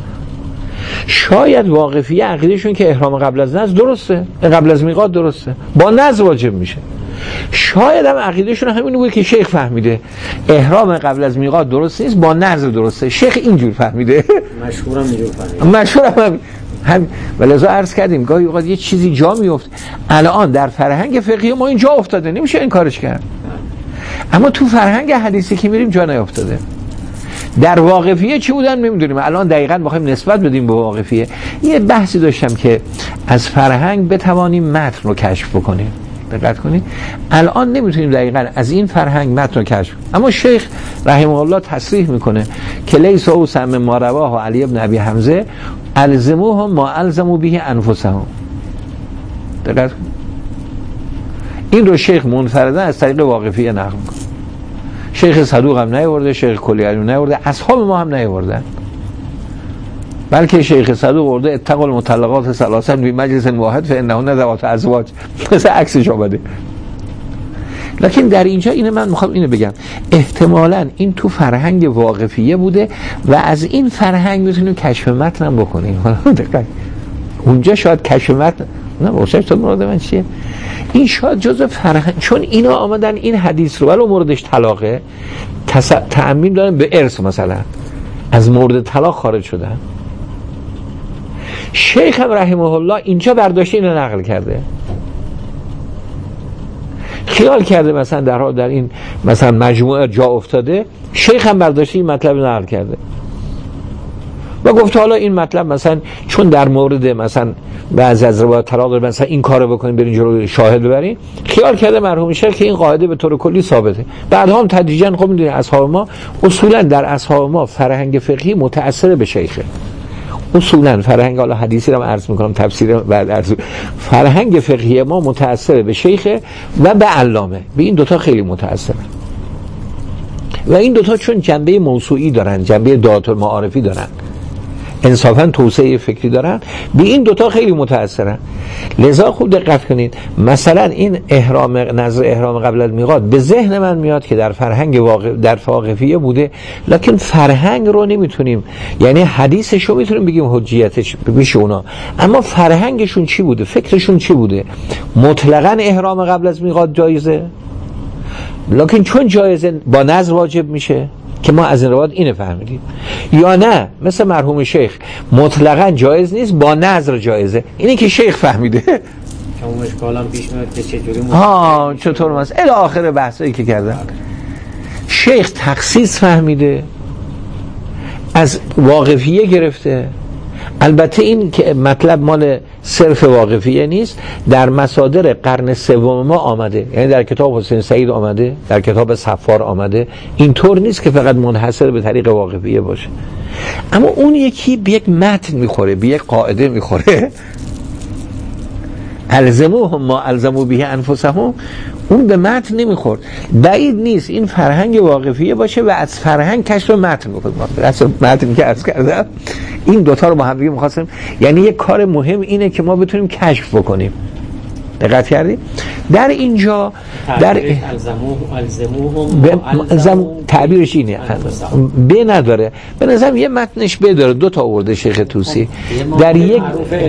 شاید واقفیه عقیدهشون که احرام قبل از نذر درسته، قبل از میقات درسته، با نذر واجب میشه. شاید هم عقیدهشون همین بود که شیخ فهمیده احرام قبل از میقات درست نیست، با نذر درسته. شیخ اینجور فهمیده، مشهورم اینجور فهمیده، مشهورم هم هم ولذا عرض کردیم گاهی اوقات یه چیزی جا میفته. الان در فرهنگ فقهی ما این جا افتاده، نمیشه این کارش کرد، اما تو فرهنگ حدیثی که میریم جا نیافتاده. در واقفیه چی بودن نمیدونیم. الان دقیقاً بخوایم نسبت بدیم به واقفیه، یه بحثی داشتم که از فرهنگ بتوانیم متن رو کشف بکنیم. دقت کنید الان نمیتونیم دقیقاً از این فرهنگ متن رو کشف، اما شیخ رحمه الله تصریح میکنه که لیس او سم ما رواه علی ابن ابی حمزه الزموهم ما الزموا به انفسهم. دقت کنید این رو شیخ منفرداً از طریق واقفیه نقل میکنه. شیخ صدوق هم نیاورده، شیخ کلیانی هم نیاورده، اصحاب ما هم نیاوردن، بلکه شیخ صدوق ورده اتقوا المطلقات ثلاثا فی مجلس واحد فانهن ذوات ازواج، مثل عکسش آمده. لکن در اینجا اینه من میخوام اینو بگم، احتمالاً این تو فرهنگ واقفیه بوده و از این فرهنگ میتونیم کشف متن هم بکنیم. دقیقاً اونجا شاید کشف متن نه واسه تو مراد من چیه؟ این شاید جزء فرهنگ، چون اینا آمدن این حدیث رو ولی موردش طلاقه تس... تعمیم دارن به ارث، مثلا از مورد طلاق خارج شدن. شیخ هم رحمه الله اینجا برداشته اینو نقل کرده، خیال کرده مثلا در حال در این مثلا مجموعه جا افتاده، شیخ هم برداشته این مطلب نقل کرده. و گفت حالا این مطلب مثلا چون در مورد مثلا بعضی از روایات طلاق مثلا این کارو بکنیم برین جلو شاهد ببرین، خیال کرده مرحوم شیخ که این قاعده به طور کلی ثابته. بعدها هم تدریجا خب میدونید اصحاب ما اصولا در اصحاب ما فرهنگ فقهی متأثر به شیخه. اصولا فرهنگ، حالا حدیثی رو عرض میکنم تفسیر بعد عرض، فرهنگ فقهی ما متأثر به شیخه و به علامه، به این دوتا خیلی متأثره. و این دوتا چون جنبه موسوعی دارن، جنبه دعات المعارفی دارن، انصافا توسعه فکری دارن، به این دوتا خیلی متأثرن. لذا خوب دقت کنید، مثلا این احرام، نظر احرام قبل المیقات به ذهن من میاد که در فرهنگ واقع در واقفیه بوده، لکن فرهنگ رو نمیتونیم، یعنی حدیثش رو میتونیم بگیم حجیتش میشه اونا، اما فرهنگشون چی بوده، فکرشون چی بوده؟ مطلقاً احرام قبل از میقات جایزه، لکن چون جایزه با نظر واجب میشه که ما از این روایت اینه فهمیدیم، یا نه مثل مرحوم شیخ مطلقاً جایز نیست با نظر جایزه، اینی که شیخ فهمیده. اون اشکالم پیش میاد که چجوری ها چطور مثلا الی آخر بحثایی که کردن. شیخ تخصیص فهمیده، از واقفیه گرفته. البته این که مطلب مال صرف واقفیه نیست، در مصادر قرن سوم ما آمده، یعنی در کتاب حسین سعید آمده، در کتاب صفار آمده. اینطور نیست که فقط منحصر به طریق واقفیه باشه. اما اون یکی به یک متن میخوره، به یک قاعده میخوره، الزموهم ما الزموا به انفسهم، اون به متن نمیخورد. بعید نیست این فرهنگ واقفیه باشه و از فرهنگ کشف متن میکنه. اصلا متن که عرض کردم این دوتا رو با هم دیگه میخواستیم، یعنی یک کار مهم اینه که ما بتونیم کشف بکنیم. دقت کردیم؟ در اینجا در الزموهم تعبیرش اینه، به نداره، به نظرم یه متنش بداره، دو تا آورده شیخ توسی در یک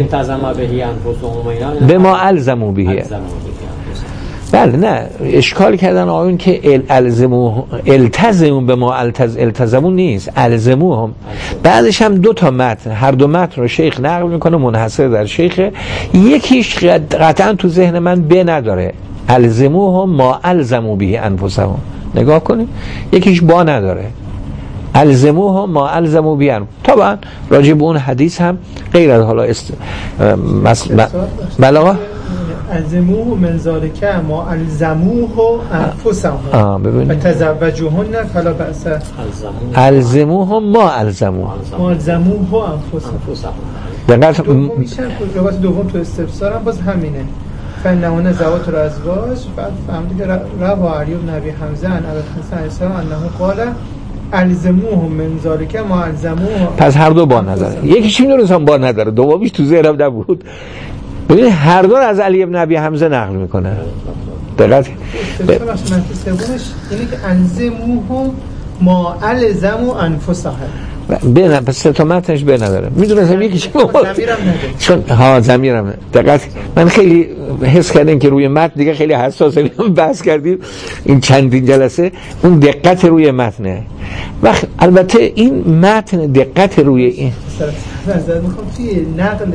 به ما الزمو بهی. بله نه اشکال کردن آیون که الزمو التزمون به ما التز التزمون نیست، الزمو هم بعدش هم دو تا متن، هر دو متن رو شیخ نقل میکنه منحصر در شیخ. یکیش قطعا تو ذهن من به نداره، الزمو هم ما الزمو به انفسهم، نگاه کنیم یکیش با نداره، الزمو هم ما الزمو به انفسهم. طبعا راجع به اون حدیث هم غیر از حالا است بلاغه الزموه من ذالک ما الزموه انفسهم و تزوجوهن فلا بأس. الزموه ما الزمو ما الزموه انفسهم. دقیقاً میشه روایت دوم تو استفسار هم باز همینه، فنهون زوات رو ازواج. بعد فهمیدی که روا علی بن ابی حمزه عن ابی الحسن السلام انه قال الزموه من ذالک ما الزموه. پس هر دو با نداره، یکیش میدونستم با نداره، دومیش تو ذهنم نبود. ببینید هر دو از علی بن ابی حمزه نقل میکنه. دقت سومش منطق سومش اینه که انزموهم ما الزموا انفسهم. ببین پس سه تا متنش به نداره، میدونستم یکیش چون ها ضمیرم. دقت من خیلی حس کردم که روی متن دیگه خیلی حساسه، بحث کردیم این چندین جلسه، اون دقت روی متنه. و البته این متن دقت روی این نظر میخوام توی نقل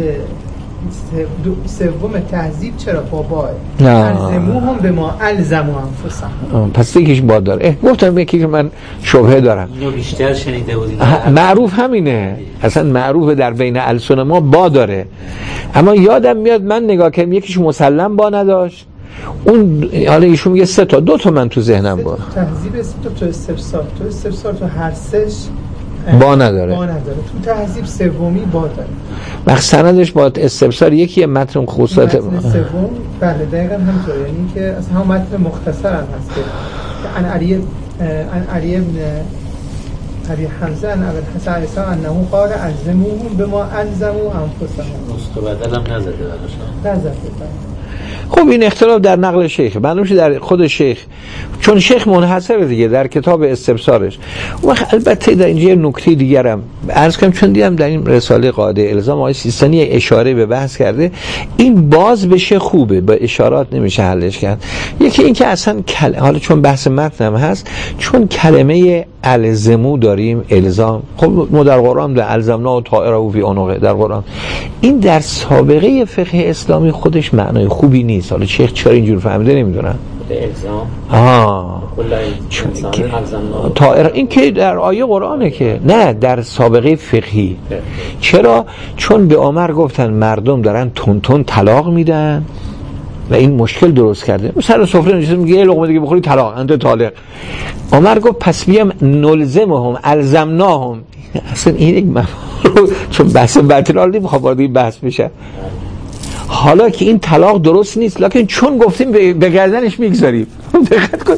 سوم تهذیب چرا بابا الزموهم به ما الزموا انفسهم، پس یکیش با داره. گفتم یکی که من شبهه دارم، اینو بیشتر شنیده بودید. معروف همینه، اصلا معروف در بین السن ما با داره. اما یادم میاد من نگاه کردم یکیش مسلم با نداشت، اون حالا ایشون میگه سه تا، دو تا من تو ذهنم با تهذیب سه تا، تو استفسار تو استفسار تو هر سش با نداره، با نداره، تو تهذیب سومی با داره. وقت سندش با استفسار یکی متن خصوصات متن سوم بله دقیقاً همینطوره، یعنی که اصلا هم متن مختصر هم هست که عن علی عن علی ابن ابی حمزه عن ابی الحسن السلام انه قال الزموهم بما الزموا انفسهم. مستبدلم نزده براش نزده. خب این اختلاف در نقل شیخ، معلومه در خود شیخ، چون شیخ منحصره دیگه در کتاب استبصارش. و البته در اینجا نکته دیگرم عرض کنم، چون دیدم در این رساله قاعده الزام آقای سیستانی اشاره به بحث کرده، این باز بشه خوبه، با اشارات نمیشه حلش کرد. یکی این که اصلا کل... حالا چون بحث متن هم هست، چون کلمه الزمو داریم، الزام، خب ما در قرآن در الزمنا و طائره فی عنقه در قرآن، این در سابقه فقه اسلامی خودش معنای خوبی نیست. حالا شیخ چرا اینجور فهمیده نمیدونم، الزام آه کل انسان الزام طائر، این که در آیه قرآنه که نه در سابقه فقهی. چرا؟ چون به عمر گفتن مردم دارن تون تون طلاق میدن و این مشکل درست کرده. سر سفره نشسته میگه یه لقمه دیگه بخوری طلاق، انت طالق. عمر گفت پس بیام نلزمهم الزمناهم. اصلا این یک مفهوم رو چون بحث باطل آلدیم خب وارد این بحث بشه. حالا که این طلاق درست نیست، لکن چون گفتیم به گردنش میگذاریم. دقت کن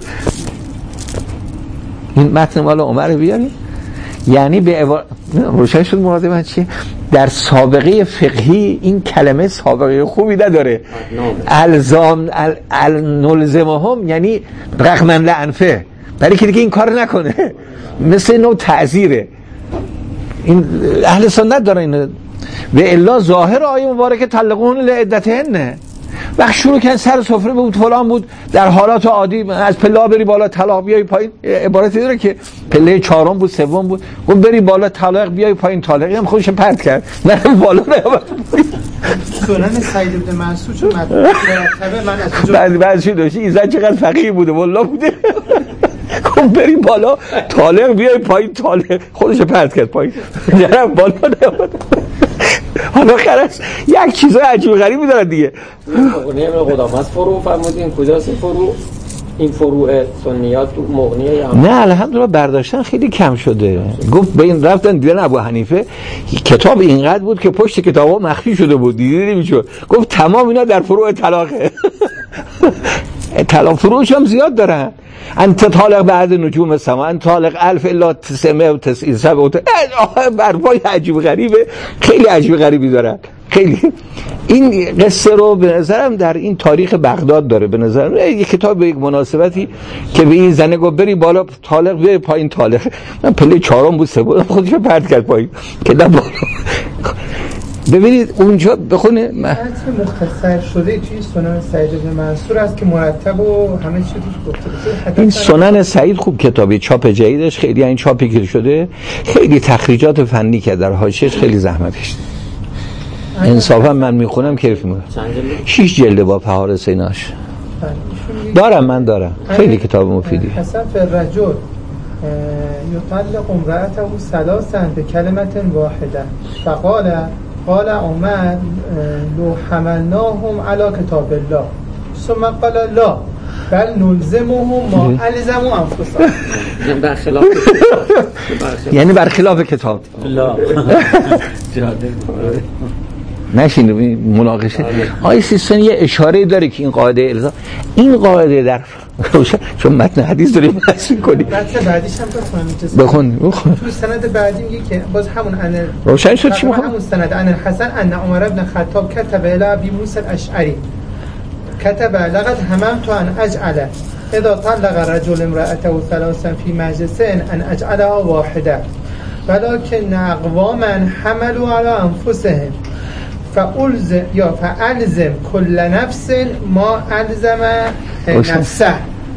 این متن مال عمر بیاریم، یعنی به عبارت روشن شد مراد من چیه؟ در سابقه فقهی این کلمه سابقه خوبی نداره. الزام نلزمهم یعنی رغم لعنفه، برای که دیگه این کار نکنه، مثل نوع تعزیره. این اهل سنت داره اینو. و الا ظاهر آیه مبارکه طلقون لعدتهن، وقت شروع کردن سر سفره بود فلان بود، در حالات عادی از پله بری بالا طلاق بیای پایین، عبارتی داره که پله چهارم بود سوم بود، گفت بری بالا طلاق بیای پایین طلاقی هم خودش پرت کرد من بالا نیامد. سنن سعید بن منصور چون مرتبه من از اونجا بعد بعد چی داشتی ایزن چقدر فقیه بوده والله بوده، گفت بری بالا طلاق بیای پایین طلاق خودش پرت کرد پایین نرم بالا نیامد. حالا خلاص یک چیزای عجیب غریبی داره دیگه. مغنیه ابن قدامه از فروع فرمودین کجاست فروع؟ این فروع سنیات تو مغنیه یا نه الحمدلله برداشتن خیلی کم شده. گفت به این رفتن دیدن ابو حنیفه کتاب اینقدر بود که پشت کتابا مخفی شده بود دیده نمیشد، گفت تمام اینا در فروع طلاقه. طلاق فروعش هم زیاد دارن. انت طالق بعد نجوم السما، انت طالق الف الا تسعمائة وتسعين سبعة برپای عجیب غریبه، خیلی عجیب غریبی دارن خیلی. این قصه رو به نظرم در این تاریخ بغداد داره، به نظرم یک کتاب به یک مناسبتی که به این زنه گفت بری بالا طالق بیای پایین طالق، من پله چهارم بود سوم خودش پرت کرد پایین که نه بالا. ببینید اونجا بخونه متن مختصر شده توی سنن سعید بن منصور است که مرتب و همه چیز توش گفته. این سنن سعید خوب کتابی، چاپ جدیدش خیلی، این چاپی که شده خیلی تخریجات فنی که در حاشیه‌اش خیلی زحمت کشیده. انصافا من میخونم کیف میکنم. شش جلده با فهارس سیناش دارم، من دارم خیلی کتاب مفیدی. حسن الرجل یطلق امرأته ثلاثا بکلمة واحده فقال قال عمر لو حملناهم على کتاب الله ثم قال لا بل نلزمهم ما الزموا انفسهم. برخلاف یعنی برخلاف کتاب لا نشین مناقشه. آیه سیستان یه اشاره داره که این قاعده الزام، این قاعده در چون متن حدیث داریم بحث می‌کنیم. متن بعدیش هم بخون بخون. تو سند بعدی میگه که باز همون ان روشن شد چی می‌خوام؟ همون سند ان الحسن ان عمر بن خطاب كتب الى ابي موسى الاشعري كتب لقد هممت ان اجعل اذا طلق رجل امرأته ثلاثا في مجلس ان اجعلها واحده ولكن اقواما حملوا على انفسهم فالزم یا فالزم كل نفس ما الزم نفسه.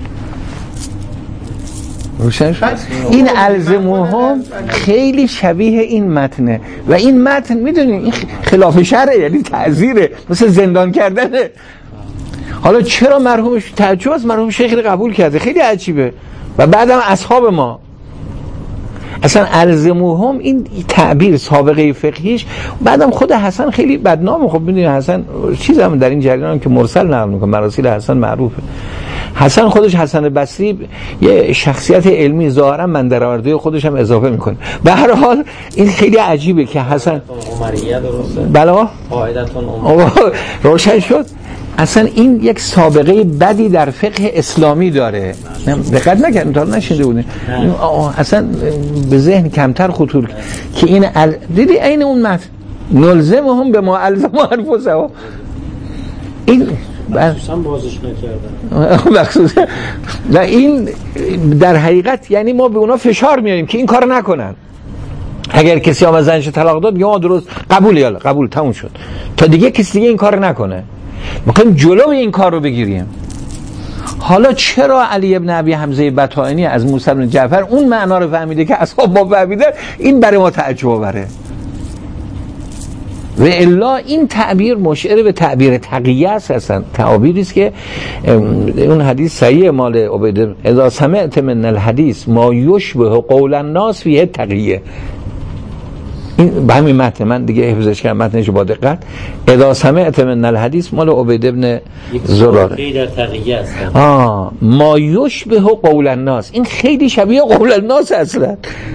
روشن شد. این الزموهم خیلی شبیه این متنه و این متن میدونی این خلاف شرعه، یعنی تعزیره، مثل زندان کردنه. حالا چرا مرحومش تعجب از مرحوم شیخ قبول کرده؟ خیلی عجیبه. و بعدم اصحاب ما اصلا الزموهم این تعبیر سابقه فقهیش، بعدم خود حسن خیلی بدنامه. خب ببینید حسن چیز هم در این جریان هم که مرسل نقل میکنه، مراسیل حسن معروفه. حسن خودش حسن بصری یه شخصیت علمی ظاهرا من در آورده خودش هم اضافه میکنه. به هر حال این خیلی عجیبه که حسن عمریه درسته بلا قاعدتون عمر روشن شد. اصلا این یک سابقه بدی در فقه اسلامی داره، دقت نکردین تا نشینده بودین اصلا به ذهن کمتر خطور که این ال... دیدی این اون متن نلزمهم به ما الزموا انفسهم، این مخصوصا بازش نکردن مخصوصا و این در حقیقت یعنی ما به اونا فشار میاریم که این کار نکنن. اگر کسی هم از زنش طلاق داد یا درست قبول، یا قبول تموم شد تا دیگه کسی دیگه این کار نکنه، میخوایم جلو این کار رو بگیریم. حالا چرا علی ابن ابی حمزه بطائنی از موسی بن جعفر اون معنا رو فهمیده که اصحاب ما فهمیدن، این برای ما تعجب آوره. و الا این تعبیر مشعر به تعبیر تقیه است. اصلا تعابیری است که اون حدیث صحیح مال عبید اذا سمعت من الحدیث ما یشبه قول الناس فیه تقیه، این به همین متن من دیگه حفظش کردم متنش با دقت. اذا سمعت من الحدیث مال عبید ابن زراره در تقیه است. آه ما یشبه قول الناس، این خیلی شبیه قول الناس اصلا.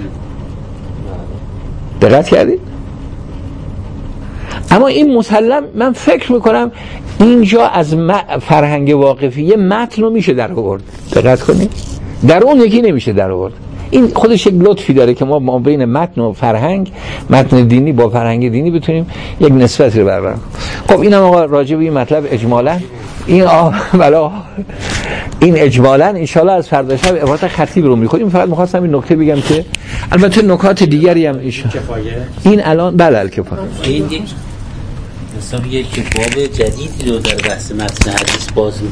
دقت کردید؟ اما این مسلم من فکر میکنم اینجا از فرهنگ واقفی یه متن رو میشه در آورد. دقت کنید در اون یکی نمیشه در آورد. این خودش یک لطفی داره که ما ما بین متن و فرهنگ، متن دینی با فرهنگ دینی بتونیم یک نسبتی رو برقرار کنیم. خب اینم آقا راجع به این مطلب اجمالاً این آه بلا این اجمالاً ان شاء الله از فردا شب عبارت خطیب رو می‌خونیم. فقط می‌خواستم این نکته بگم که البته نکات دیگری هم ایشون این الان بله الکفایه این یک مثلا یک باب جدیدی رو در بحث متن حدیث باز